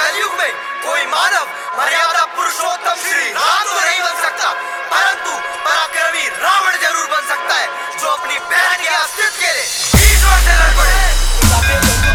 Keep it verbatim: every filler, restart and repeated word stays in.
कलयुग में कोई मानव मर्यादा पुरुषोत्तम श्री राम तो नहीं बन सकता, परंतु पराक्रमी रावण जरूर बन सकता है, जो अपनी बहन के अस्तित्व के लिए ईश्वर से लड़ पड़े।